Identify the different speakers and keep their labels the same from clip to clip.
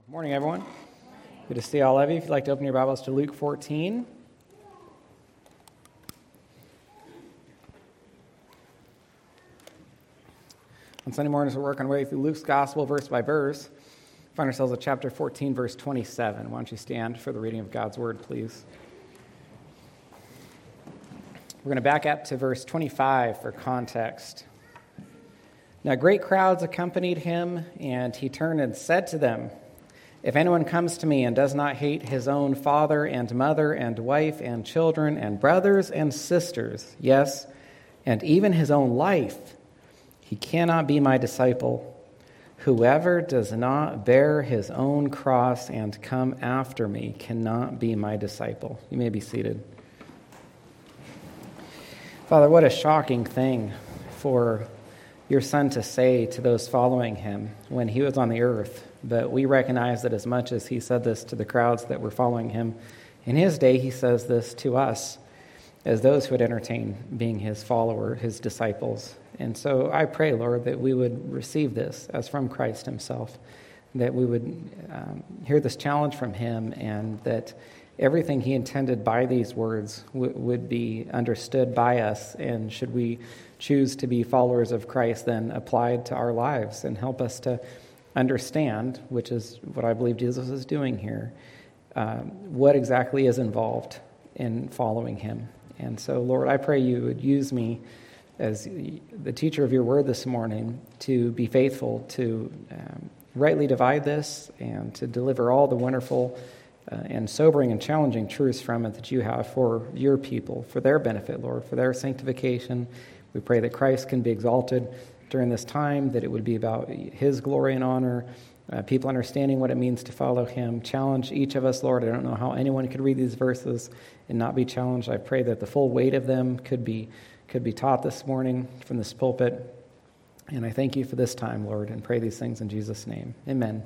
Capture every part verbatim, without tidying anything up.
Speaker 1: Morning, everyone. Good to see all of you. If you'd like to open your Bibles to Luke fourteen. On Sunday mornings, we're working our way through Luke's Gospel, verse by verse. We find ourselves at chapter fourteen, verse twenty-seven. Why don't you stand for the reading of God's Word, please? We're going to back up to verse twenty-five for context. Now great crowds accompanied him, and he turned and said to them, "If anyone comes to me and does not hate his own father and mother and wife and children and brothers and sisters, yes, and even his own life, he cannot be my disciple. Whoever does not bear his own cross and come after me cannot be my disciple." You may be seated. Father, what a shocking thing for your Son to say to those following him when he was on the earth. But we recognize that as much as he said this to the crowds that were following him in his day, he says this to us as those who would entertain being his follower, his disciples. And so I pray, Lord, that we would receive this as from Christ himself, that we would um, hear this challenge from him, and that everything he intended by these words w- would be understood by us, and should we choose to be followers of Christ, then applied to our lives and help us to understand, which is what I believe Jesus is doing here, uh, what exactly is involved in following him. And so, Lord, I pray you would use me as the teacher of your word this morning to be faithful to um, rightly divide this and to deliver all the wonderful uh, and sobering and challenging truths from it that you have for your people, for their benefit, Lord, for their sanctification. We pray that Christ can be exalted during this time, that it would be about his glory and honor, uh, people understanding what it means to follow him. Challenge each of us, Lord. I don't know how anyone could read these verses and not be challenged. I pray that the full weight of them could be could be taught this morning from this pulpit. And I thank you for this time, Lord, and pray these things in Jesus' name. Amen.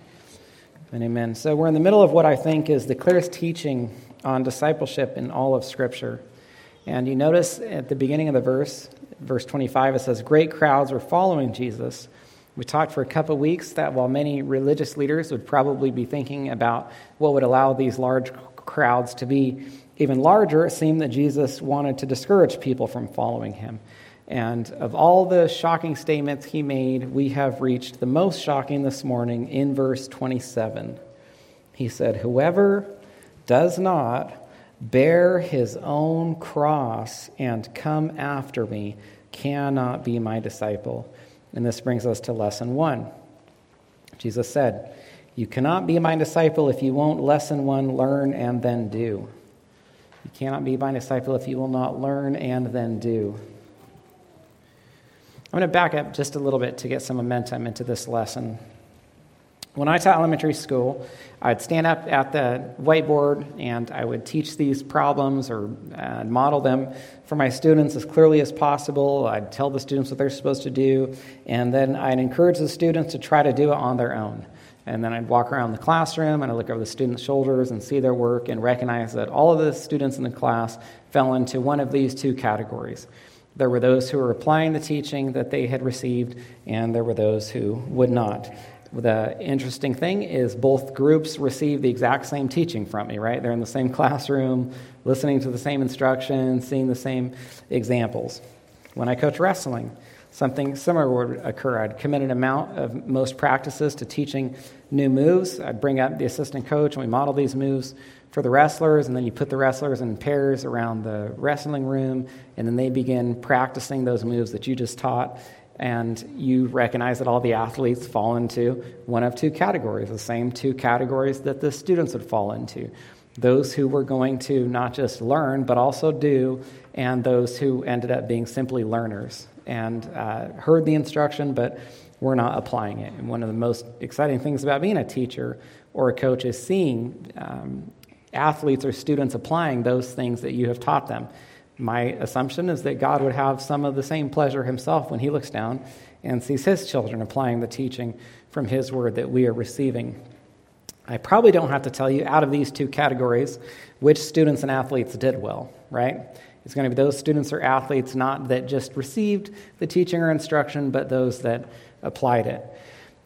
Speaker 1: And amen. So we're in the middle of what I think is the clearest teaching on discipleship in all of Scripture. And you notice at the beginning of the verse, verse twenty-five, it says, great crowds were following Jesus. We talked for a couple of weeks that while many religious leaders would probably be thinking about what would allow these large crowds to be even larger, it seemed that Jesus wanted to discourage people from following him. And of all the shocking statements he made, we have reached the most shocking this morning in verse twenty-seven. He said, whoever does not bear his own cross and come after me cannot be my disciple. And this brings us to lesson one. Jesus said, you cannot be my disciple if you won't lesson one, learn, and then do. You cannot be my disciple if you will not learn and then do. I'm going to back up just a little bit to get some momentum into this lesson. When I taught elementary school, I'd stand up at the whiteboard and I would teach these problems or uh, model them for my students as clearly as possible. I'd tell the students what they're supposed to do, and then I'd encourage the students to try to do it on their own. And then I'd walk around the classroom and I'd look over the students' shoulders and see their work and recognize that all of the students in the class fell into one of these two categories. There were those who were applying the teaching that they had received, and there were those who would not. The interesting thing is both groups receive the exact same teaching from me, right? They're in the same classroom, listening to the same instructions, seeing the same examples. When I coach wrestling, something similar would occur. I'd commit an amount of most practices to teaching new moves. I'd bring up the assistant coach, and we model these moves for the wrestlers, and then you put the wrestlers in pairs around the wrestling room, and then they begin practicing those moves that you just taught. And you recognize that all the athletes fall into one of two categories, the same two categories that the students would fall into. Those who were going to not just learn, but also do, and those who ended up being simply learners and uh, heard the instruction, but were not applying it. And one of the most exciting things about being a teacher or a coach is seeing um, athletes or students applying those things that you have taught them. My assumption is that God would have some of the same pleasure himself when he looks down and sees his children applying the teaching from his word that we are receiving. I probably don't have to tell you out of these two categories which students and athletes did well, right? It's going to be those students or athletes not that just received the teaching or instruction, but those that applied it.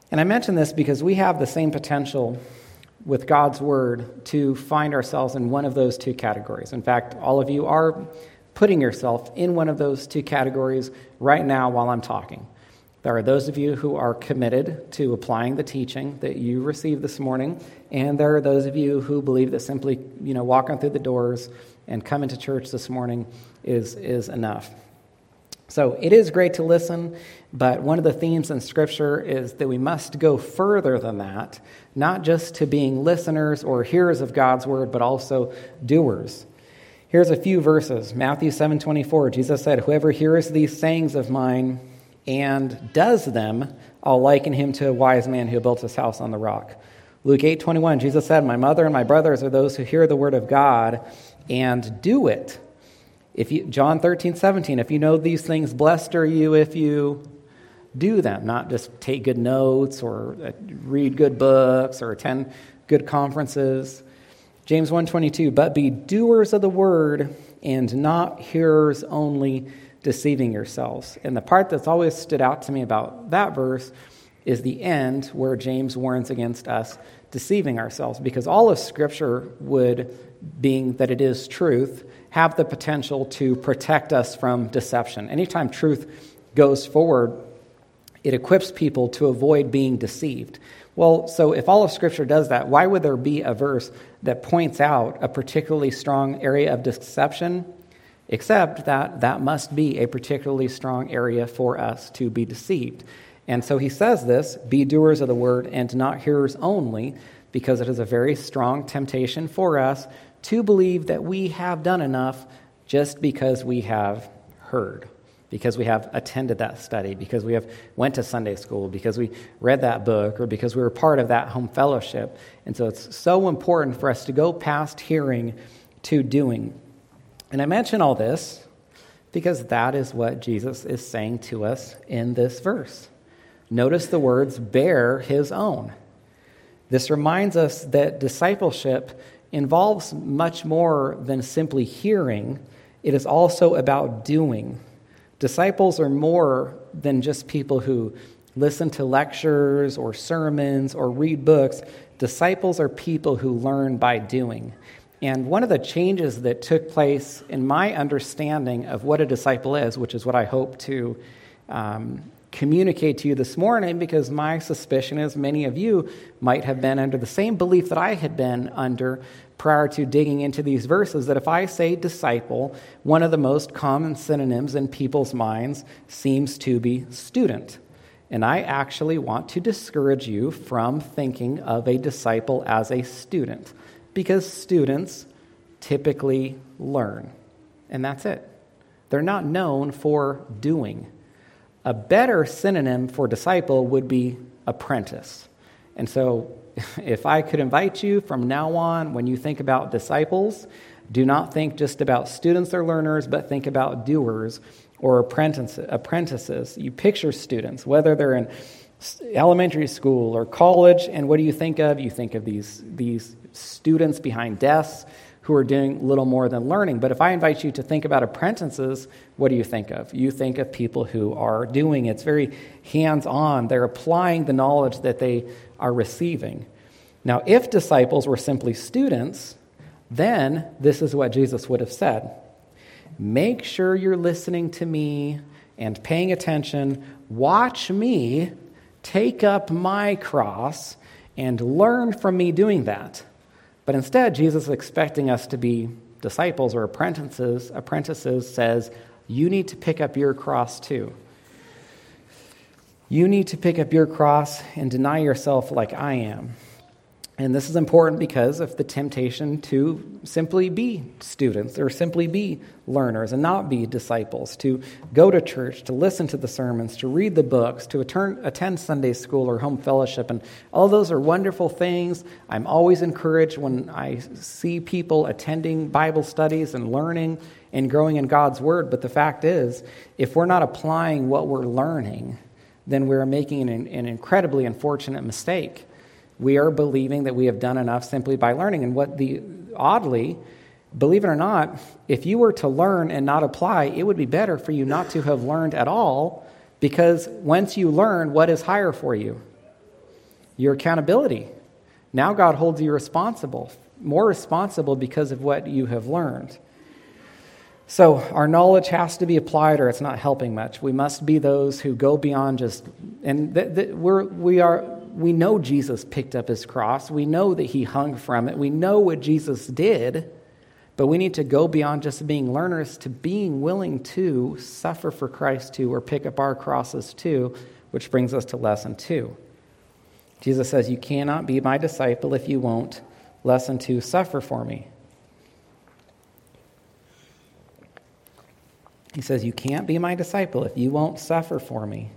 Speaker 1: And I mention this because we have the same potential with God's Word to find ourselves in one of those two categories. In fact, all of you are putting yourself in one of those two categories right now while I'm talking. There are those of you who are committed to applying the teaching that you received this morning, and there are those of you who believe that simply, you know, walking through the doors and coming to church this morning is, is enough. So it is great to listen, but one of the themes in Scripture is that we must go further than that, not just to being listeners or hearers of God's Word, but also doers. Here's a few verses. Matthew seven twenty-four, Jesus said, "Whoever hears these sayings of mine and does them, I'll liken him to a wise man who built his house on the rock." Luke eight twenty-one, Jesus said, "My mother and my brothers are those who hear the word of God and do it." If you, John thirteen seventeen, "If you know these things, blessed are you if you do them," not just take good notes or read good books or attend good conferences. James one twenty-two, "But be doers of the word and not hearers only, deceiving yourselves." And the part that's always stood out to me about that verse is the end where James warns against us deceiving ourselves, because all of Scripture would, being that it is truth, have the potential to protect us from deception. Anytime truth goes forward, it equips people to avoid being deceived. Well, so if all of Scripture does that, why would there be a verse that points out a particularly strong area of deception? Except that that must be a particularly strong area for us to be deceived. And so he says this, "Be doers of the word and not hearers only," because it is a very strong temptation for us to believe that we have done enough just because we have heard, because we have attended that study, because we have went to Sunday school, because we read that book, or because we were part of that home fellowship. And so it's so important for us to go past hearing to doing. And I mention all this because that is what Jesus is saying to us in this verse. Notice the words, "bear his own." This reminds us that discipleship involves much more than simply hearing. It is also about doing. Disciples are more than just people who listen to lectures or sermons or read books. Disciples are people who learn by doing. And one of the changes that took place in my understanding of what a disciple is, which is what I hope to um, communicate to you this morning, because my suspicion is many of you might have been under the same belief that I had been under prior to digging into these verses, that if I say disciple, one of the most common synonyms in people's minds seems to be student. And I actually want to discourage you from thinking of a disciple as a student, because students typically learn, and that's it. They're not known for doing. A better synonym for disciple would be apprentice. And so if I could invite you from now on, when you think about disciples, do not think just about students or learners, but think about doers or apprentices. You picture students, whether they're in elementary school or college, and what do you think of? You think of these, these students behind desks who are doing little more than learning. But if I invite you to think about apprentices, what do you think of? You think of people who are doing. It's very hands-on. They're applying the knowledge that they are receiving. Now, if disciples were simply students, then this is what Jesus would have said. Make sure you're listening to me and paying attention. Watch me take up my cross and learn from me doing that. But instead, Jesus is expecting us to be disciples or apprentices. Apprentices says, you need to pick up your cross too. You need to pick up your cross and deny yourself like I am. And this is important because of the temptation to simply be students or simply be learners and not be disciples, to go to church, to listen to the sermons, to read the books, to attend Sunday school or home fellowship. And all those are wonderful things. I'm always encouraged when I see people attending Bible studies and learning and growing in God's Word. But the fact is, if we're not applying what we're learning, then we're making an, an incredibly unfortunate mistake. We are believing that we have done enough simply by learning. And what the oddly, believe it or not, if you were to learn and not apply, it would be better for you not to have learned at all, because once you learn, what is higher for you? your accountability. Now God holds you responsible, more responsible because of what you have learned. So our knowledge has to be applied or it's not helping much. We must be those who go beyond just, and th- th- we're, we are, we know Jesus picked up his cross. We know that he hung from it. We know what Jesus did, but we need to go beyond just being learners to being willing to suffer for Christ too, or pick up our crosses too, which brings us to lesson two. Jesus says, you cannot be my disciple if you won't, lesson two, suffer for me. He says, you can't be my disciple if you won't suffer for me.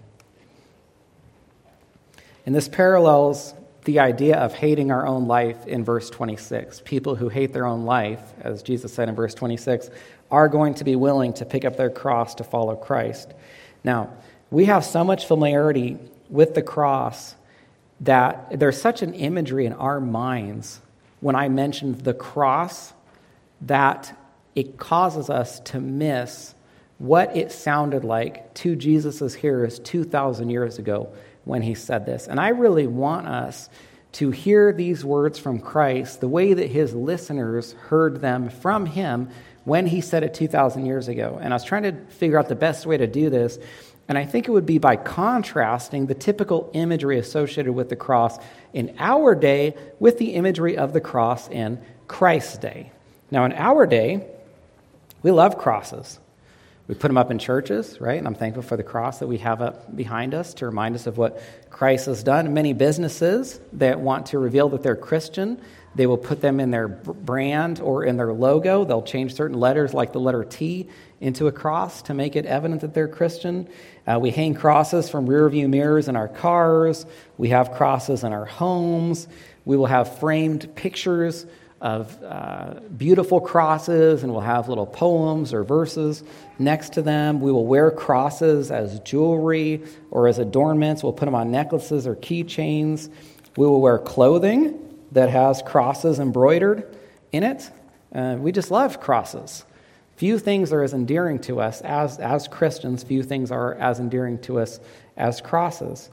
Speaker 1: And this parallels the idea of hating our own life in verse twenty-six. People who hate their own life, as Jesus said in verse twenty-six, are going to be willing to pick up their cross to follow Christ. Now, we have so much familiarity with the cross that there's such an imagery in our minds when I mentioned the cross that it causes us to miss what it sounded like to Jesus' hearers two thousand years ago when he said this. And I really want us to hear these words from Christ the way that his listeners heard them from him when he said it two thousand years ago. And I was trying to figure out the best way to do this, and I think it would be by contrasting the typical imagery associated with the cross in our day with the imagery of the cross in Christ's day. Now, in our day, we love crosses. We put them up in churches, right? And I'm thankful for the cross that we have up behind us to remind us of what Christ has done. Many businesses that want to reveal that they're Christian, they will put them in their brand or in their logo. They'll change certain letters like the letter T into a cross to make it evident that they're Christian. Uh, we hang crosses from rear view mirrors in our cars. We have crosses in our homes. We will have framed pictures of uh, beautiful crosses, and we'll have little poems or verses next to them. We will wear crosses as jewelry or as adornments. We'll put them on necklaces or keychains. We will wear clothing that has crosses embroidered in it. Uh, we just love crosses. Few things are as endearing to us as, as Christians. Few things are as endearing to us as crosses.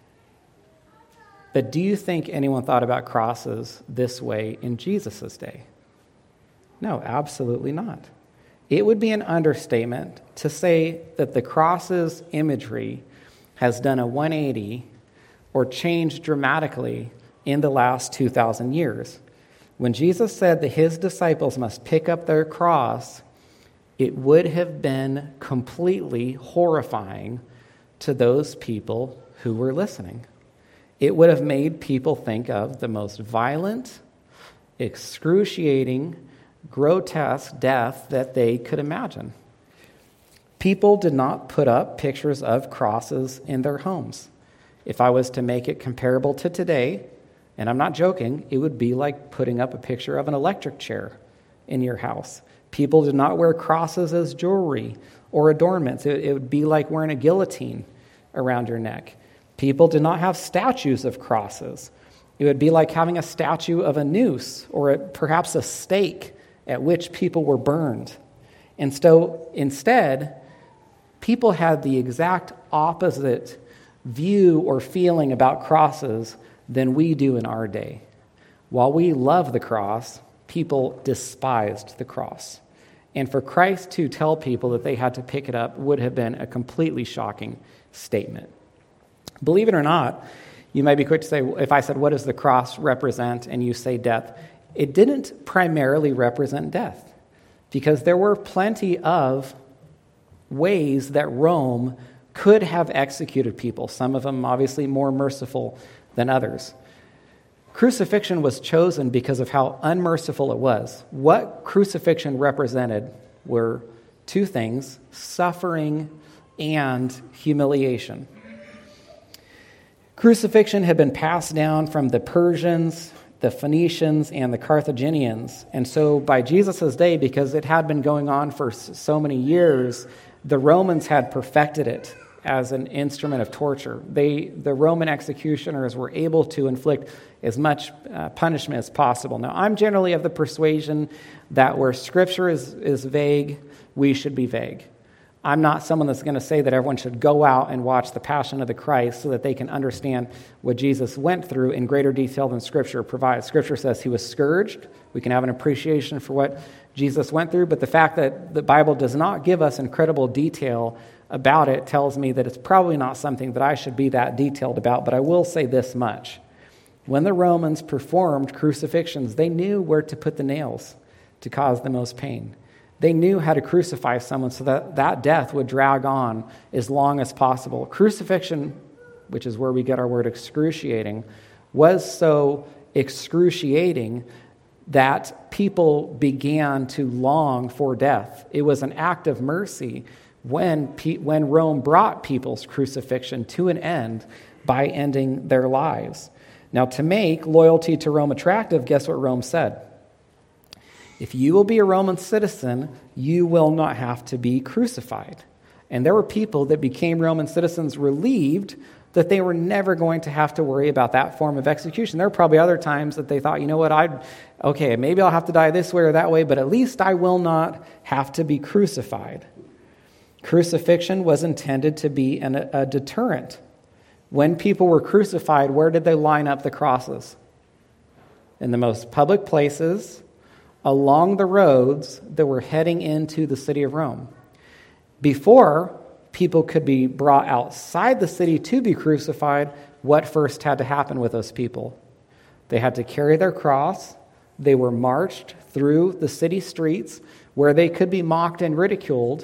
Speaker 1: But do you think anyone thought about crosses this way in Jesus' day? No, absolutely not. It would be an understatement to say that the cross's imagery has done a one eighty or changed dramatically in the last two thousand years. When Jesus said that his disciples must pick up their cross, it would have been completely horrifying to those people who were listening. It would have made people think of the most violent, excruciating, grotesque death that they could imagine. People did not put up pictures of crosses in their homes. If I was to make it comparable to today, and I'm not joking, it would be like putting up a picture of an electric chair in your house. People did not wear crosses as jewelry or adornments. It, it would be like wearing a guillotine around your neck. People did not have statues of crosses. It would be like having a statue of a noose or a, perhaps a stake at which people were burned. And so instead, people had the exact opposite view or feeling about crosses than we do in our day. While we love the cross, people despised the cross. And for Christ to tell people that they had to pick it up would have been a completely shocking statement. Believe it or not, you might be quick to say, if I said, what does the cross represent? And you say death. It didn't primarily represent death, because there were plenty of ways that Rome could have executed people, some of them obviously more merciful than others. Crucifixion was chosen because of how unmerciful it was. What crucifixion represented were two things: suffering and humiliation. Crucifixion had been passed down from the Persians, the Phoenicians, and the Carthaginians. And so by Jesus' day, because it had been going on for so many years, the Romans had perfected it as an instrument of torture. They, the Roman executioners were able to inflict as much uh, punishment as possible. Now, I'm generally of the persuasion that where Scripture is, is vague, we should be vague. I'm not someone that's going to say that everyone should go out and watch The Passion of the Christ so that they can understand what Jesus went through in greater detail than Scripture provides. Scripture says he was scourged. We can have an appreciation for what Jesus went through, but the fact that the Bible does not give us incredible detail about it tells me that it's probably not something that I should be that detailed about, but I will say this much. When the Romans performed crucifixions, they knew where to put the nails to cause the most pain. They knew how to crucify someone so that that death would drag on as long as possible. Crucifixion, which is where we get our word excruciating, was so excruciating that people began to long for death. It was an act of mercy when, when Rome brought people's crucifixion to an end by ending their lives. Now, to make loyalty to Rome attractive, guess what Rome said? If you will be a Roman citizen, you will not have to be crucified. And there were people that became Roman citizens relieved that they were never going to have to worry about that form of execution. There were probably other times that they thought, you know what, I'd, okay, maybe I'll have to die this way or that way, but at least I will not have to be crucified. Crucifixion was intended to be an, a deterrent. When people were crucified, where did they line up the crosses? In the most public places, along the roads that were heading into the city of Rome. Before people could be brought outside the city to be crucified, what first had to happen with those people? They had to carry their cross. They were marched through the city streets where they could be mocked and ridiculed.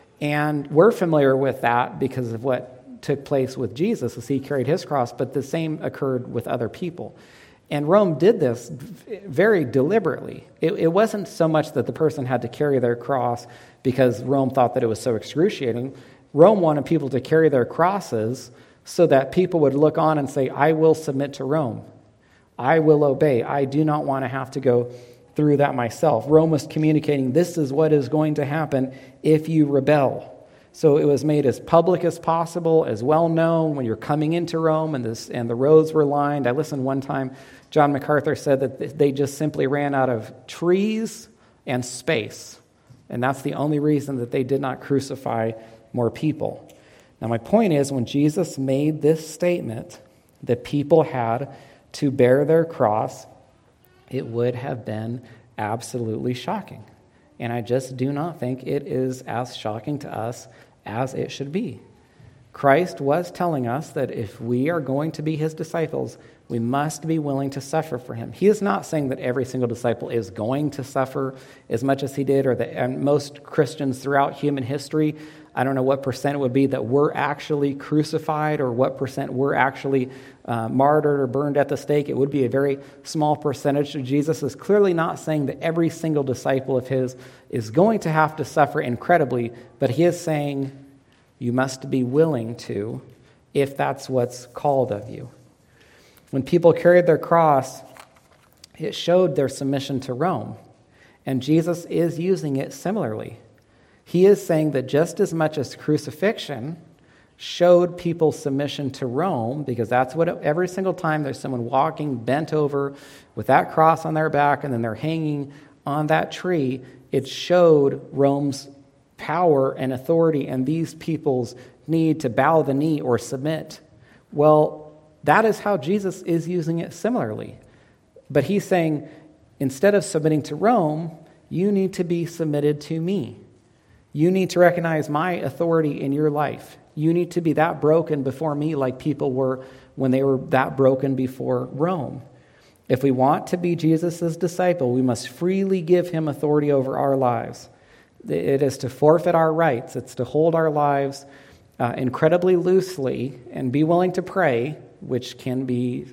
Speaker 1: And we're familiar with that because of what took place with Jesus as he carried his cross, but the same occurred with other people. And Rome did this very deliberately. It, it wasn't so much that the person had to carry their cross because Rome thought that it was so excruciating. Rome wanted people to carry their crosses so that people would look on and say, I will submit to Rome. I will obey. I do not want to have to go through that myself. Rome was communicating, this is what is going to happen if you rebel. So it was made as public as possible, as well known when you're coming into Rome, and this and the roads were lined. I listened one time, John MacArthur said that they just simply ran out of trees and space. And that's the only reason that they did not crucify more people. Now my point is, when Jesus made this statement that people had to bear their cross, it would have been absolutely shocking. And I just do not think it is as shocking to us as it should be. Christ was telling us that if we are going to be his disciples, we must be willing to suffer for him. He is not saying that every single disciple is going to suffer as much as he did, or that and most Christians throughout human history, I don't know what percent it would be that were actually crucified or what percent were actually uh, martyred or burned at the stake. It would be a very small percentage. Jesus is clearly not saying that every single disciple of his is going to have to suffer incredibly, but he is saying you must be willing to if that's what's called of you. When people carried their cross, it showed their submission to Rome, and Jesus is using it similarly. He is saying that just as much as crucifixion showed people's submission to Rome, because that's what it, every single time there's someone walking bent over with that cross on their back and then they're hanging on that tree, it showed Rome's power and authority and these people's need to bow the knee or submit. Well, that is how Jesus is using it similarly. But he's saying, instead of submitting to Rome, you need to be submitted to me. You need to recognize my authority in your life. You need to be that broken before me like people were when they were that broken before Rome. If we want to be Jesus' disciple, we must freely give him authority over our lives. It is to forfeit our rights. It's to hold our lives uh, incredibly loosely and be willing to pray, which can be,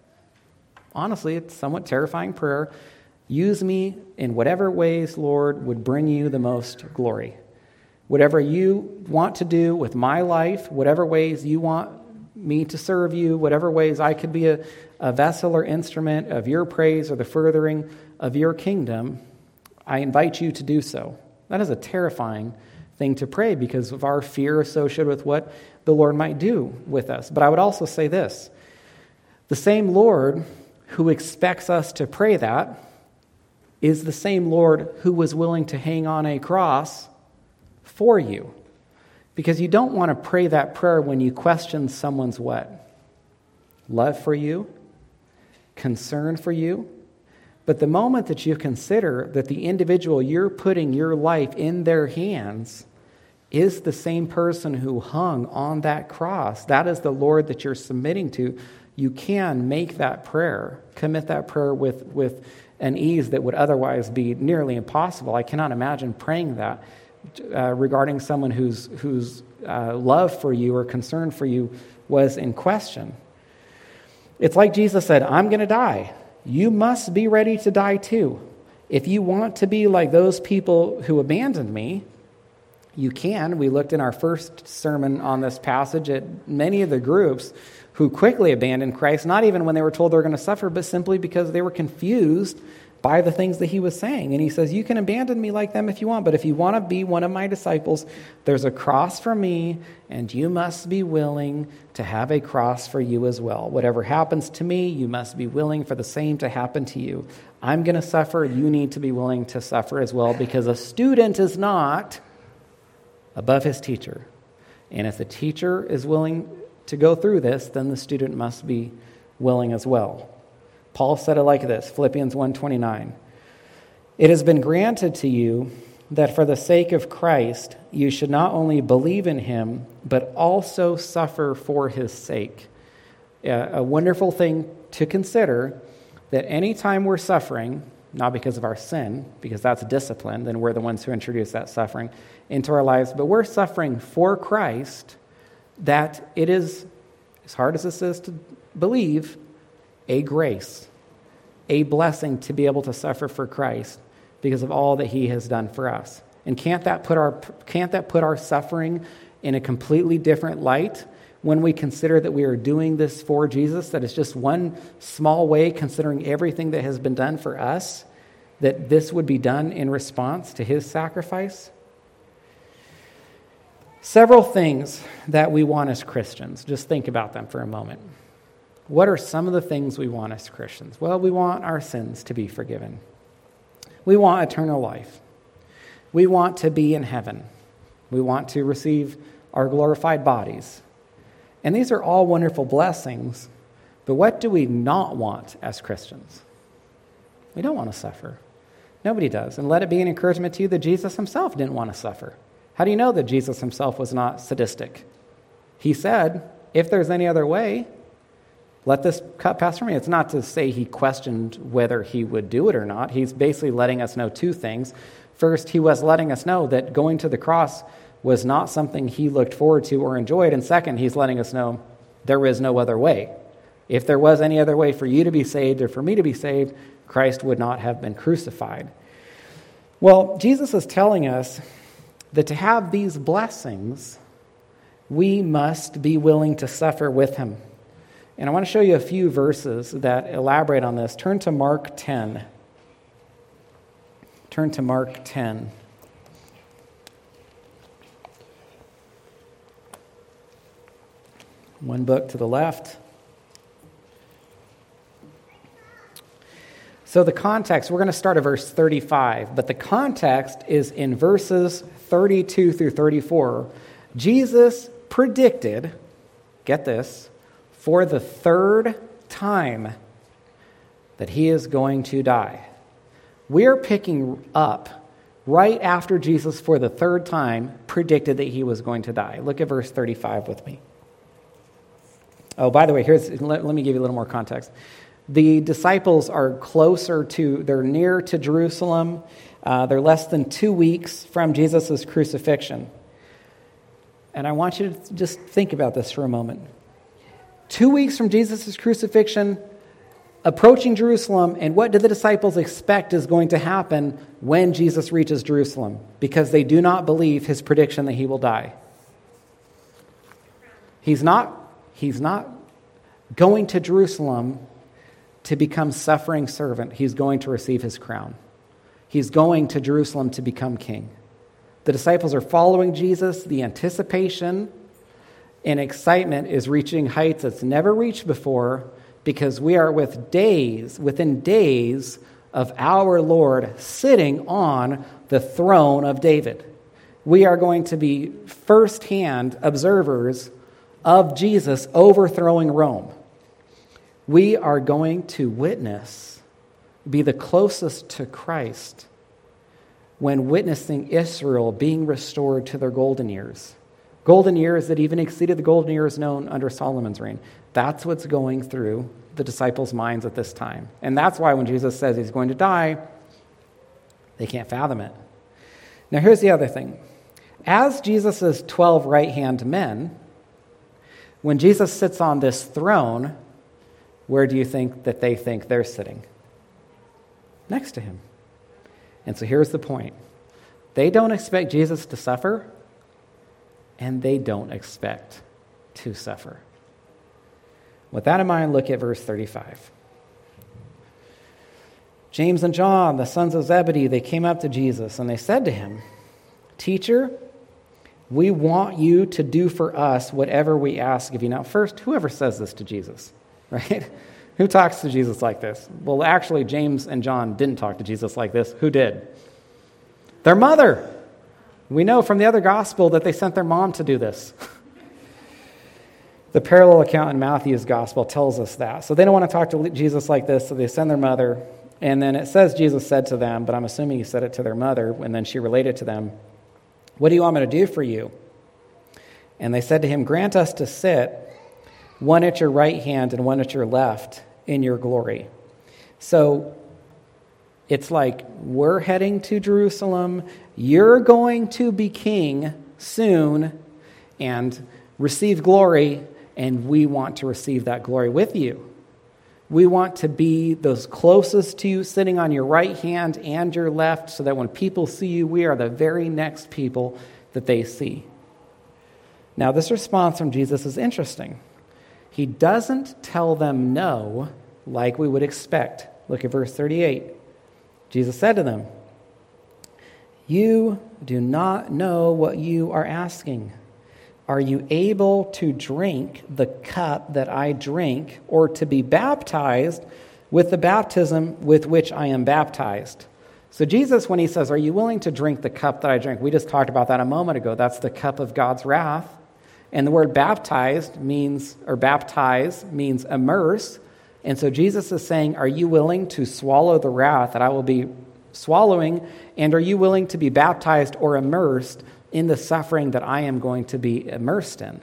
Speaker 1: honestly, it's somewhat terrifying prayer. Use me in whatever ways, Lord, would bring you the most glory. Whatever you want to do with my life, whatever ways you want me to serve you, whatever ways I could be a, a vessel or instrument of your praise or the furthering of your kingdom, I invite you to do so. That is a terrifying thing to pray because of our fear associated with what the Lord might do with us. But I would also say this, the same Lord who expects us to pray that is the same Lord who was willing to hang on a cross for you. Because you don't want to pray that prayer when you question someone's what? Love for you, concern for you. But the moment that you consider that the individual you're putting your life in their hands is the same person who hung on that cross, that is the Lord that you're submitting to, you can make that prayer, commit that prayer with, with an ease that would otherwise be nearly impossible. I cannot imagine praying that uh, regarding someone whose, whose uh, love for you or concern for you was in question. It's like Jesus said, I'm going to die. You must be ready to die too. If you want to be like those people who abandoned me, you can. We looked in our first sermon on this passage at many of the groups who quickly abandoned Christ, not even when they were told they were going to suffer, but simply because they were confused by the things that he was saying. And he says, you can abandon me like them if you want, but if you want to be one of my disciples, there's a cross for me, and you must be willing to have a cross for you as well. Whatever happens to me, you must be willing for the same to happen to you. I'm going to suffer. You need to be willing to suffer as well, because a student is not above his teacher. And if the teacher is willing to go through this, then the student must be willing as well. Paul said it like this, Philippians one twenty-nine. It has been granted to you that for the sake of Christ, you should not only believe in him, but also suffer for his sake. A wonderful thing to consider, that anytime we're suffering, not because of our sin, because that's discipline, then we're the ones who introduce that suffering into our lives, but we're suffering for Christ, that it is, as hard as this is to believe, a grace, a blessing to be able to suffer for Christ because of all that he has done for us. And can't that put our can't that put our suffering in a completely different light when we consider that we are doing this for Jesus, that it's just one small way, considering everything that has been done for us, that this would be done in response to his sacrifice? Several things that we want as Christians. Just think about them for a moment. What are some of the things we want as Christians? Well, we want our sins to be forgiven. We want eternal life. We want to be in heaven. We want to receive our glorified bodies. And these are all wonderful blessings, but what do we not want as Christians? We don't want to suffer. Nobody does. And let it be an encouragement to you that Jesus himself didn't want to suffer. How do you know that Jesus himself was not sadistic? He said, if there's any other way, let this cup pass from me. It's not to say he questioned whether he would do it or not. He's basically letting us know two things. First, he was letting us know that going to the cross was not something he looked forward to or enjoyed. And second, he's letting us know there is no other way. If there was any other way for you to be saved or for me to be saved, Christ would not have been crucified. Well, Jesus is telling us that to have these blessings, we must be willing to suffer with him. And I want to show you a few verses that elaborate on this. Turn to Mark ten. Turn to Mark ten. One book to the left. So the context, we're going to start at verse thirty-five, but the context is in verses thirty-two through thirty-four. Jesus predicted, get this, for the third time that he is going to die. We are picking up right after Jesus, for the third time, predicted that he was going to die. Look at verse thirty-five with me. Oh, by the way, here's let, let me give you a little more context. The disciples are closer to, they're near to Jerusalem. Uh, they're less than two weeks from Jesus' crucifixion. And I want you to just think about this for a moment. Two weeks from Jesus' crucifixion, approaching Jerusalem, and what do the disciples expect is going to happen when Jesus reaches Jerusalem? Because they do not believe his prediction that he will die. He's not, he's not going to Jerusalem to become suffering servant. He's going to receive his crown. He's going to Jerusalem to become king. The disciples are following Jesus. The anticipation and excitement is reaching heights it's never reached before, because we are with days, within days of our Lord sitting on the throne of David. we are going to be firsthand observers of Jesus overthrowing Rome. We are going to witness, be the closest to Christ when witnessing Israel being restored to their golden years. Golden years that even exceeded the golden years known under Solomon's reign. That's what's going through the disciples' minds at this time. And that's why when Jesus says he's going to die, they can't fathom it. Now here's the other thing. As Jesus' twelve right-hand men, when Jesus sits on this throne, where do you think that they think they're sitting? Next to him. And so here's the point. They don't expect Jesus to suffer, and they don't expect to suffer. With that in mind, look at verse thirty-five. James and John, the sons of Zebedee, they came up to Jesus, and they said to him, "Teacher, we want you to do for us whatever we ask of you." Now, first, whoever says this to Jesus, right? Who talks to Jesus like this? Well, actually, James and John didn't talk to Jesus like this. Who did? Their mother. We know from the other gospel that they sent their mom to do this. The parallel account in Matthew's gospel tells us that. So they don't want to talk to Jesus like this, so they send their mother. And then it says Jesus said to them, but I'm assuming he said it to their mother, and then she related to them, "What do you want me to do for you?" And they said to him, "Grant us to sit, one at your right hand and one at your left, in your glory." So it's like, we're heading to Jerusalem, you're going to be king soon and receive glory, and we want to receive that glory with you. We want to be those closest to you, sitting on your right hand and your left, so that when people see you, we are the very next people that they see. Now, this response from Jesus is interesting. He doesn't tell them no like we would expect. Look at verse thirty-eight. Jesus said to them, "You do not know what you are asking. Are you able to drink the cup that I drink, or to be baptized with the baptism with which I am baptized?" So Jesus, when he says, "Are you willing to drink the cup that I drink?" We just talked about that a moment ago. That's the cup of God's wrath. And the word baptized means, or baptize means immerse. And so Jesus is saying, are you willing to swallow the wrath that I will be swallowing? And are you willing to be baptized or immersed in the suffering that I am going to be immersed in?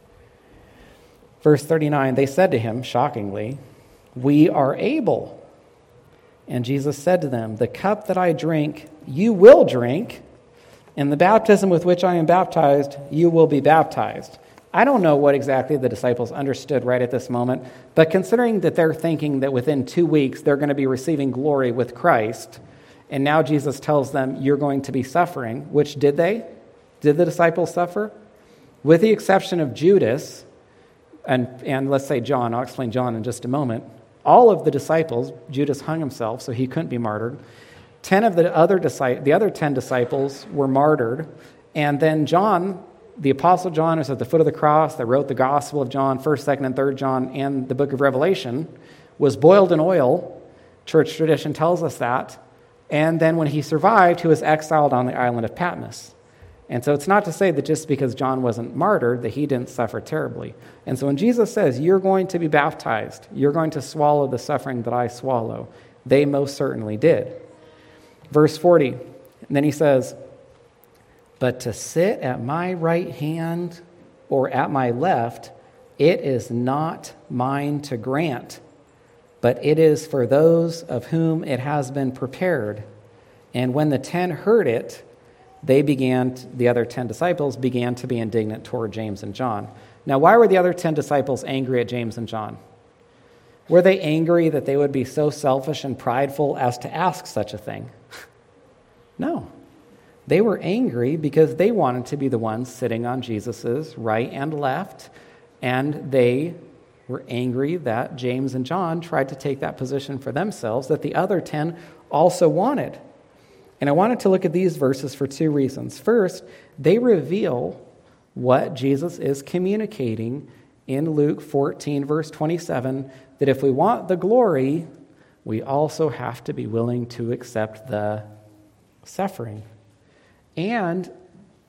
Speaker 1: Verse thirty-nine, they said to him, shockingly, "We are able." And Jesus said to them, "The cup that I drink, you will drink, and the baptism with which I am baptized, you will be baptized." I don't know what exactly the disciples understood right at this moment, but considering that they're thinking that within two weeks they're going to be receiving glory with Christ, and now Jesus tells them, you're going to be suffering, which did they? Did the disciples suffer? With the exception of Judas, and, and let's say John, I'll explain John in just a moment, all of the disciples, Judas hung himself, so he couldn't be martyred. Ten of the other disciples, the other ten disciples were martyred, and then John, the Apostle John, who's at the foot of the cross, that wrote the Gospel of John, first, second, and third John, and the book of Revelation, was boiled in oil. Church tradition tells us that. And then when he survived, he was exiled on the island of Patmos. And so it's not to say that just because John wasn't martyred, that he didn't suffer terribly. And so when Jesus says, you're going to be baptized, you're going to swallow the suffering that I swallow, they most certainly did. Verse forty, and then he says, "But to sit at my right hand or at my left, it is not mine to grant, but it is for those of whom it has been prepared." And when the ten heard it, they began, to, the other ten disciples began to be indignant toward James and John. Now, why were the other ten disciples angry at James and John? Were they angry that they would be so selfish and prideful as to ask such a thing? No. They were angry because they wanted to be the ones sitting on Jesus' right and left, and they were angry that James and John tried to take that position for themselves that the other ten also wanted. And I wanted to look at these verses for two reasons. First, they reveal what Jesus is communicating in Luke fourteen, verse twenty-seven, that if we want the glory, we also have to be willing to accept the suffering. And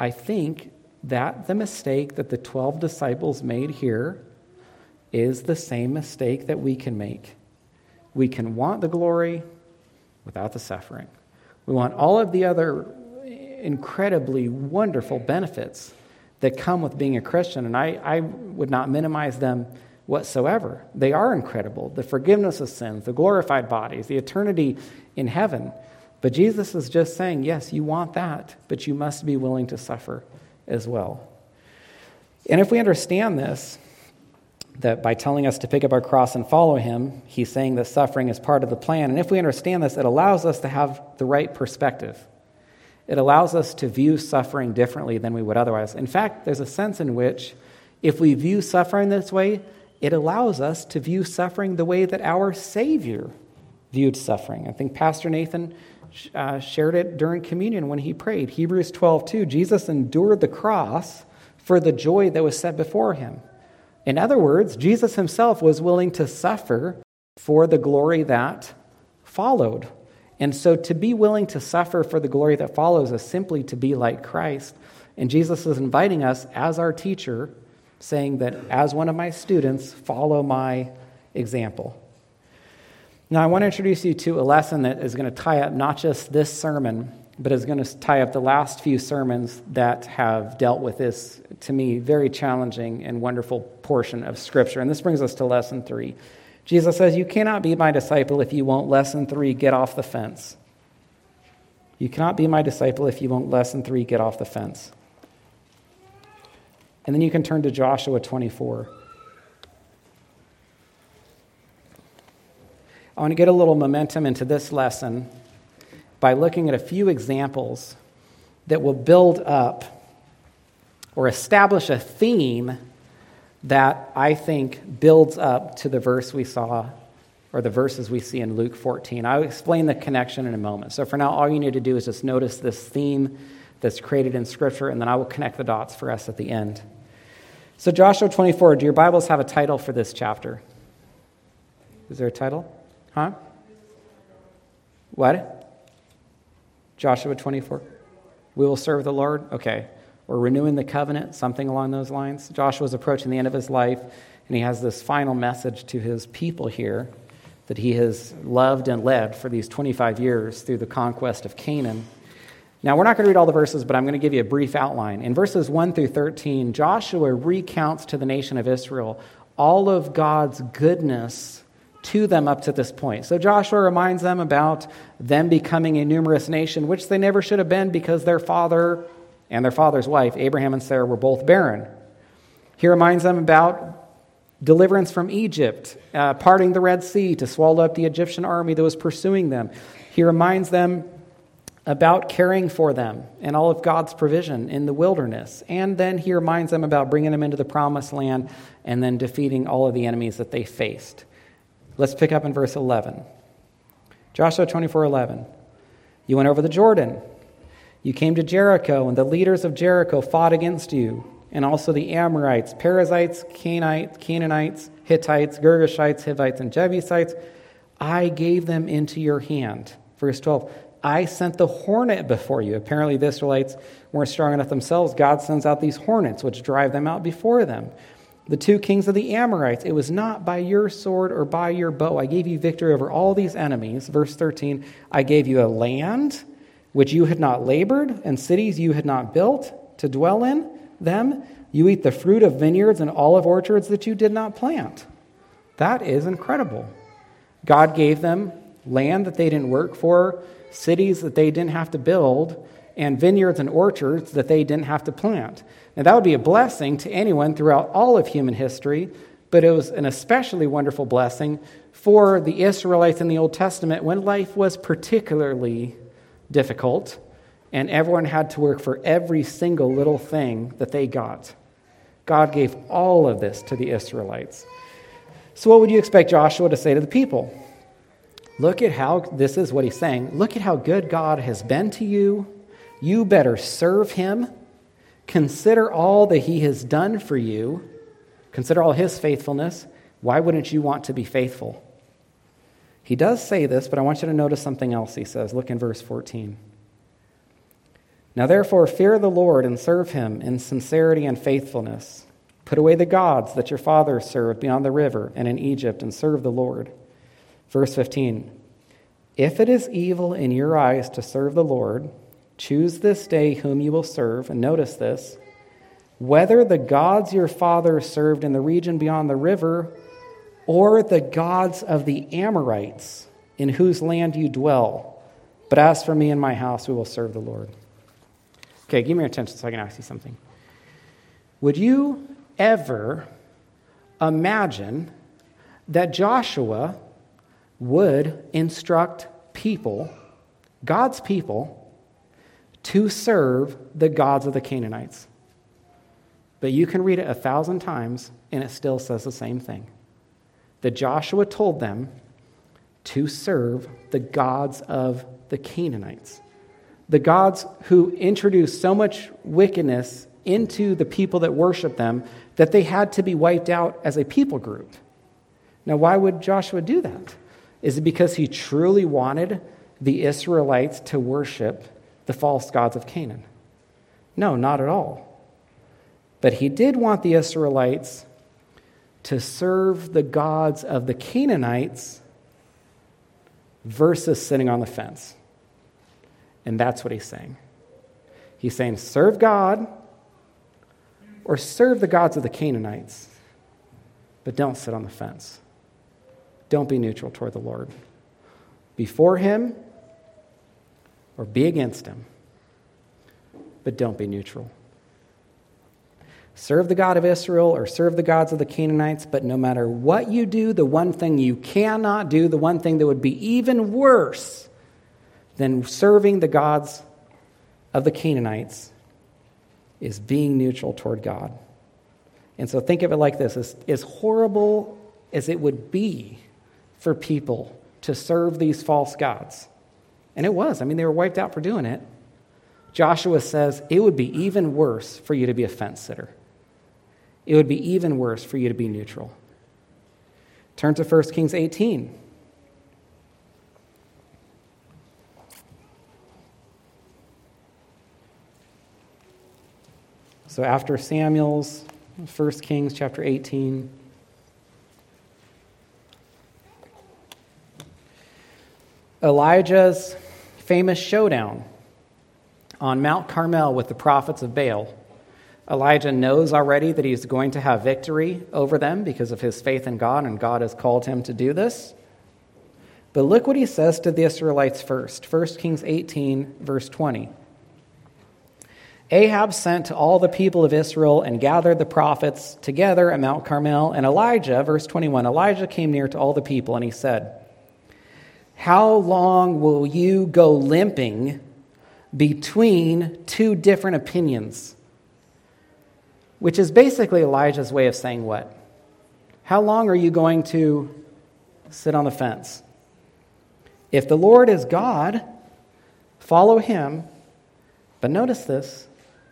Speaker 1: I think that the mistake that the twelve disciples made here is the same mistake that we can make. We can want the glory without the suffering. We want all of the other incredibly wonderful benefits that come with being a Christian, and I, I would not minimize them whatsoever. They are incredible. The forgiveness of sins, the glorified bodies, the eternity in heaven. But Jesus is just saying, yes, you want that, but you must be willing to suffer as well. And if we understand this, that by telling us to pick up our cross and follow him, he's saying that suffering is part of the plan. And if we understand this, it allows us to have the right perspective. It allows us to view suffering differently than we would otherwise. In fact, there's a sense in which if we view suffering this way, it allows us to view suffering the way that our Savior viewed suffering. I think Pastor Nathan uh, shared it during communion when he prayed. Hebrews twelve two, Jesus endured the cross for the joy that was set before him. In other words, Jesus himself was willing to suffer for the glory that followed. And so to be willing to suffer for the glory that follows is simply to be like Christ. And Jesus is inviting us as our teacher, saying that as one of my students, follow my example. Now I want to introduce you to a lesson that is going to tie up not just this sermon, but is going to tie up the last few sermons that have dealt with this, to me, very challenging and wonderful portion of Scripture. And this brings us to lesson three. Jesus says, you cannot be my disciple if you won't, lesson three, get off the fence. You cannot be my disciple if you won't, lesson three, get off the fence. And then you can turn to Joshua twenty-four. I want to get a little momentum into this lesson by looking at a few examples that will build up or establish a theme that I think builds up to the verse we saw, or the verses we see in Luke fourteen. I'll explain the connection in a moment. So for now, all you need to do is just notice this theme that's created in Scripture, and then I will connect the dots for us at the end. So Joshua twenty-four, do your Bibles have a title for this chapter? Is there a title? Huh? What? Joshua twenty-four. We will serve the Lord? Okay. Or renewing the covenant, something along those lines. Joshua's approaching the end of his life, and he has this final message to his people here that he has loved and led for these twenty-five years through the conquest of Canaan. Now, we're not going to read all the verses, but I'm going to give you a brief outline. In verses one through thirteen, Joshua recounts to the nation of Israel all of God's goodness to them up to this point. So Joshua reminds them about them becoming a numerous nation, which they never should have been because their father and their father's wife, Abraham and Sarah, were both barren. He reminds them about deliverance from Egypt, uh, parting the Red Sea to swallow up the Egyptian army that was pursuing them. He reminds them about caring for them and all of God's provision in the wilderness. And then he reminds them about bringing them into the promised land and then defeating all of the enemies that they faced. Let's pick up in verse eleven. Joshua twenty-four eleven. You went over the Jordan. You came to Jericho, and the leaders of Jericho fought against you, and also the Amorites, Perizzites, Canaanites, Canaanites, Hittites, Girgashites, Hivites, and Jebusites. I gave them into your hand. Verse twelve. I sent the hornet before you. Apparently the Israelites weren't strong enough themselves. God sends out these hornets, which drive them out before them. The two kings of the Amorites, it was not by your sword or by your bow. I gave you victory over all these enemies. Verse thirteen, I gave you a land which you had not labored, and cities you had not built to dwell in them. You eat the fruit of vineyards and olive orchards that you did not plant. That is incredible. God gave them land that they didn't work for, cities that they didn't have to build, and vineyards and orchards that they didn't have to plant. Now, that would be a blessing to anyone throughout all of human history, but it was an especially wonderful blessing for the Israelites in the Old Testament when life was particularly difficult and everyone had to work for every single little thing that they got. God gave all of this to the Israelites. So what would you expect Joshua to say to the people? Look at how, this is what he's saying, look at how good God has been to you. You better serve him. Consider all that he has done for you. Consider all his faithfulness. Why wouldn't you want to be faithful? He does say this, but I want you to notice something else he says. Look in verse fourteen. Now therefore fear the Lord and serve him in sincerity and faithfulness. Put away the gods that your fathers served beyond the river and in Egypt, and serve the Lord. Verse fifteen, if it is evil in your eyes to serve the Lord, choose this day whom you will serve, and notice this, whether the gods your fathers served in the region beyond the river, or the gods of the Amorites, in whose land you dwell. But as for me and my house, we will serve the Lord. Okay, give me your attention so I can ask you something. Would you ever imagine that Joshua would instruct people, God's people, to serve the gods of the Canaanites? But you can read it a thousand times, and it still says the same thing. That Joshua told them to serve the gods of the Canaanites. The gods who introduced so much wickedness into the people that worship them that they had to be wiped out as a people group. Now, why would Joshua do that? Is it because he truly wanted the Israelites to worship the false gods of Canaan? No, not at all. But he did want the Israelites to serve the gods of the Canaanites versus sitting on the fence. And that's what he's saying. He's saying, serve God or serve the gods of the Canaanites, but don't sit on the fence. Don't be neutral toward the Lord. Be for him or be against him, but don't be neutral. Serve the God of Israel or serve the gods of the Canaanites, but no matter what you do, the one thing you cannot do, the one thing that would be even worse than serving the gods of the Canaanites, is being neutral toward God. And so think of it like this. As, as horrible as it would be for people to serve these false gods, and it was, I mean, they were wiped out for doing it, Joshua says it would be even worse for you to be a fence sitter. It would be even worse for you to be neutral. Turn to First Kings eighteen. So after Samuel's, First Kings chapter eighteen. Elijah's famous showdown on Mount Carmel with the prophets of Baal. Elijah knows already that he's going to have victory over them because of his faith in God, and God has called him to do this. But look what he says to the Israelites first. First Kings eighteen, verse twenty. Ahab sent to all the people of Israel and gathered the prophets together at Mount Carmel. And Elijah, verse twenty-one, Elijah came near to all the people and he said, how long will you go limping between two different opinions? Which is basically Elijah's way of saying what? How long are you going to sit on the fence? If the Lord is God, follow him. But notice this.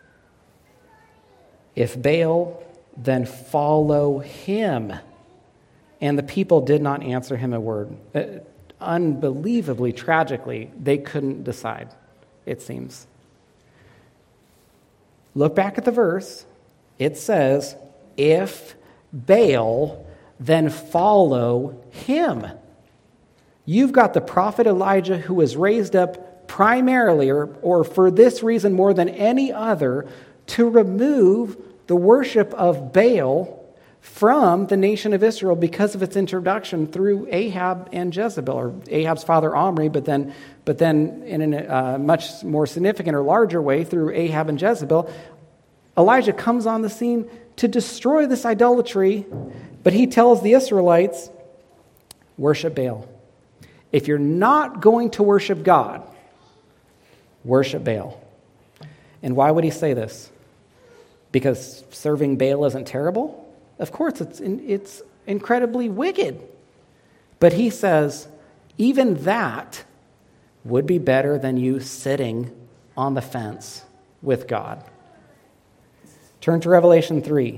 Speaker 1: If Baal, then follow him. And the people did not answer him a word. Uh, unbelievably, tragically, they couldn't decide, it seems. Look back at the verse. It says, if Baal, then follow him. You've got the prophet Elijah who was raised up primarily, or, or for this reason more than any other, to remove the worship of Baal from the nation of Israel because of its introduction through Ahab and Jezebel, or Ahab's father Omri, but then, but then in a uh, much more significant or larger way through Ahab and Jezebel. Elijah comes on the scene to destroy this idolatry, but he tells the Israelites, worship Baal. If you're not going to worship God, worship Baal. And why would he say this? Because serving Baal isn't terrible? Of course, it's it's incredibly wicked. But he says, even that would be better than you sitting on the fence with God. Turn to Revelation three.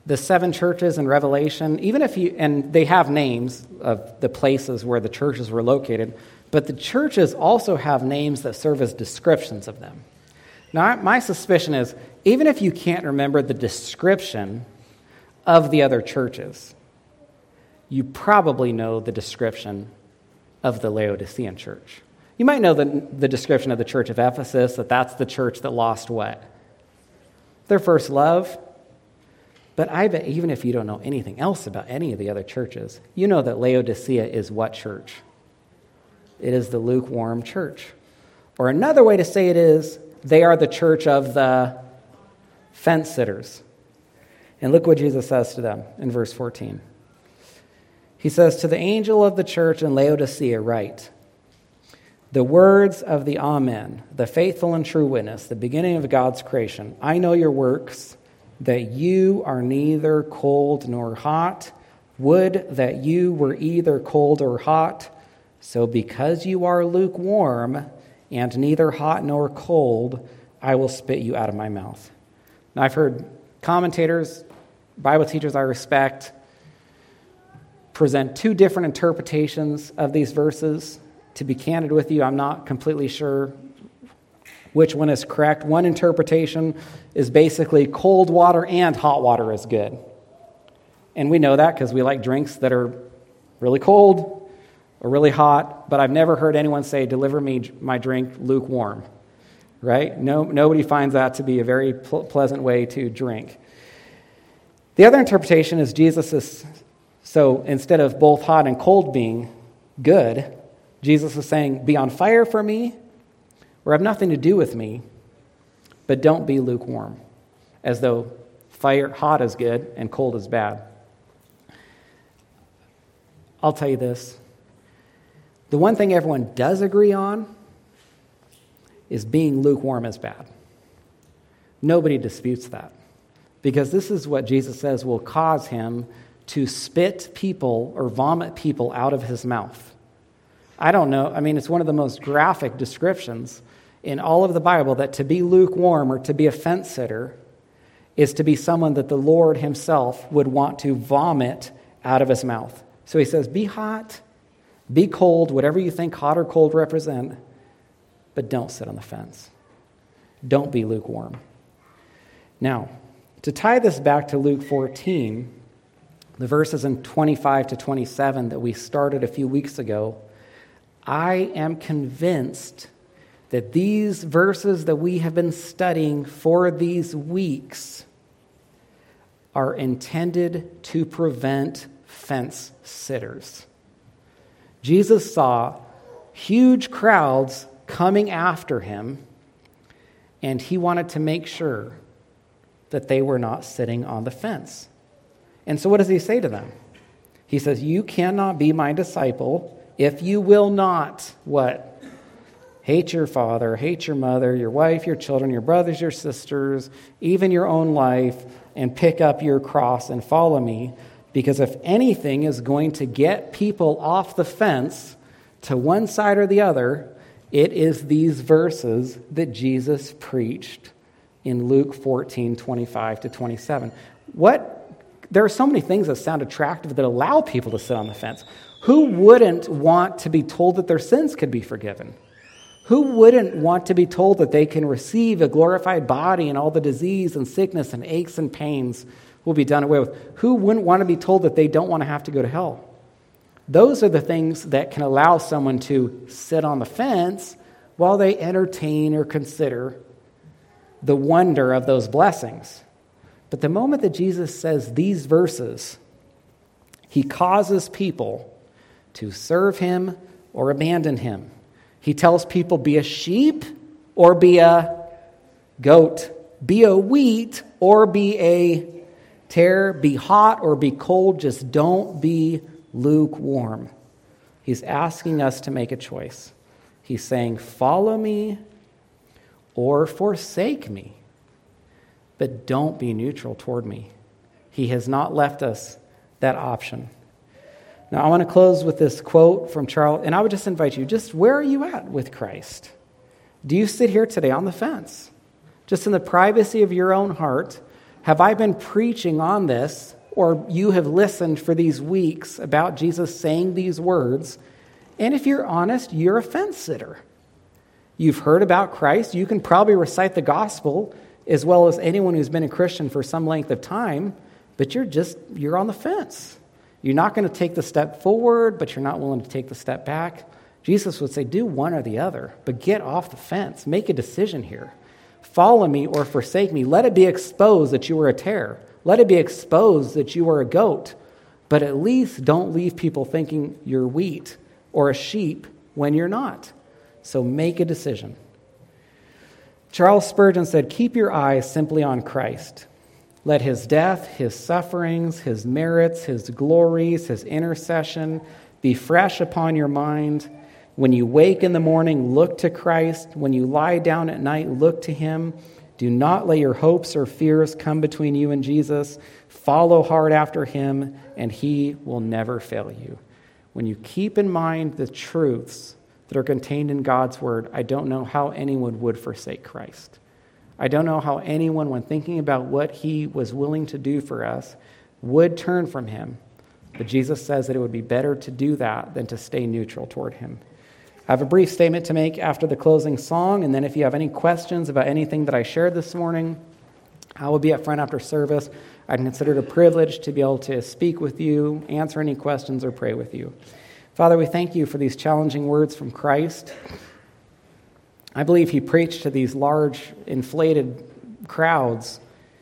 Speaker 1: the seven churches in Revelation, even if you, and they have names of the places where the churches were located, but the churches also have names that serve as descriptions of them. Now, my suspicion is, even if you can't remember the description of the other churches, you probably know the description of the Laodicean church. You might know the, the description of the church of Ephesus, that that's the church that lost what? Their first love. But I bet even if you don't know anything else about any of the other churches, you know that Laodicea is what church? It is the lukewarm church. Or another way to say it is, they are the church of the fence sitters. And look what Jesus says to them in verse fourteen. He says, "To the angel of the church in Laodicea write, the words of the Amen, the faithful and true witness, the beginning of God's creation. I know your works, that you are neither cold nor hot. Would that you were either cold or hot. So because you are lukewarm and neither hot nor cold, I will spit you out of my mouth." Now, I've heard commentators, Bible teachers I respect, present two different interpretations of these verses. To be candid with you, I'm not completely sure which one is correct. One interpretation is basically cold water and hot water is good. And we know that because we like drinks that are really cold or really hot, but I've never heard anyone say, "Deliver me my drink lukewarm." Right? No, nobody finds that to be a very pl- pleasant way to drink. The other interpretation is Jesus is, so instead of both hot and cold being good, Jesus is saying, be on fire for me or have nothing to do with me, but don't be lukewarm, as though fire hot is good and cold is bad. I'll tell you this. The one thing everyone does agree on is being lukewarm is bad. Nobody disputes that, because this is what Jesus says will cause him to spit people or vomit people out of his mouth. I don't know. I mean, it's one of the most graphic descriptions in all of the Bible that to be lukewarm or to be a fence sitter is to be someone that the Lord himself would want to vomit out of his mouth. So he says, be hot, be cold, whatever you think hot or cold represent, but don't sit on the fence. Don't be lukewarm. Now, to tie this back to Luke fourteen, the verses in twenty-five to twenty-seven that we started a few weeks ago, I am convinced that these verses that we have been studying for these weeks are intended to prevent fence sitters. Jesus saw huge crowds coming after him, and he wanted to make sure that they were not sitting on the fence. And so what does he say to them? He says, you cannot be my disciple if you will not, what? Hate your father, hate your mother, your wife, your children, your brothers, your sisters, even your own life, and pick up your cross and follow me. Because if anything is going to get people off the fence to one side or the other, it is these verses that Jesus preached in Luke fourteen, twenty-five to twenty-seven. What? There are so many things that sound attractive that allow people to sit on the fence. Who wouldn't want to be told that their sins could be forgiven? Who wouldn't want to be told that they can receive a glorified body and all the disease and sickness and aches and pains will be done away with? Who wouldn't want to be told that they don't want to have to go to hell? Those are the things that can allow someone to sit on the fence while they entertain or consider the wonder of those blessings. But the moment that Jesus says these verses, he causes people to serve him or abandon him. He tells people, be a sheep or be a goat. Be a wheat or be a tare. Be hot or be cold. Just don't be lukewarm. He's asking us to make a choice. He's saying, follow me or forsake me. But don't be neutral toward me. He has not left us that option. Now, I want to close with this quote from Charles, and I would just invite you, just where are you at with Christ? Do you sit here today on the fence? Just in the privacy of your own heart, Have I been preaching on this, or you have listened for these weeks about Jesus saying these words, and if you're honest, you're a fence sitter. You've heard about Christ. You can probably recite the gospel as well as anyone who's been a Christian for some length of time, but you're just, you're on the fence. You're not going to take the step forward, but you're not willing to take the step back. Jesus would say, do one or the other, but get off the fence. Make a decision here. Follow me or forsake me. Let it be exposed that you were a tare. Let it be exposed that you were a goat. But at least don't leave people thinking you're wheat or a sheep when you're not. So make a decision. Charles Spurgeon said, keep your eyes simply on Christ. Let his death, his sufferings, his merits, his glories, his intercession be fresh upon your mind. When you wake in the morning, look to Christ. When you lie down at night, look to him. Do not let your hopes or fears come between you and Jesus. Follow hard after him, and he will never fail you. When you keep in mind the truths that are contained in God's word, I don't know how anyone would forsake Christ. I don't know how anyone, when thinking about what he was willing to do for us, would turn from him. But Jesus says that it would be better to do that than to stay neutral toward him. I have a brief statement to make after the closing song, and then if you have any questions about anything that I shared this morning, I will be up front after service. I consider it a privilege to be able to speak with you, answer any questions, or pray with you. Father, we thank you for these challenging words from Christ. I believe he preached to these large, inflated crowds,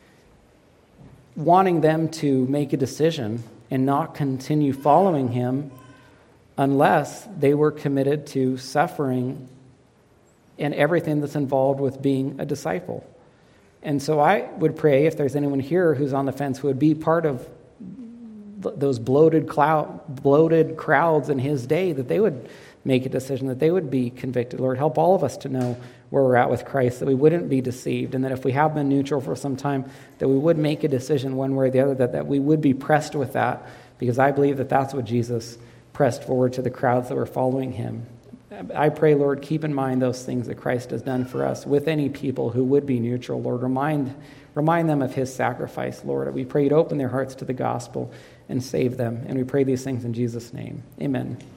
Speaker 1: wanting them to make a decision and not continue following him unless they were committed to suffering and everything that's involved with being a disciple. And so I would pray, if there's anyone here who's on the fence who would be part of those bloated cloud, bloated crowds in his day, that they would make a decision, that they would be convicted. Lord, help all of us to know where we're at with Christ, that we wouldn't be deceived, and that if we have been neutral for some time, that we would make a decision one way or the other, that, that we would be pressed with that, because I believe that that's what Jesus pressed forward to the crowds that were following him. I pray, Lord, keep in mind those things that Christ has done for us with any people who would be neutral. Lord, remind, remind them of his sacrifice, Lord. We pray you'd open their hearts to the gospel and save them. And we pray these things in Jesus' name. Amen.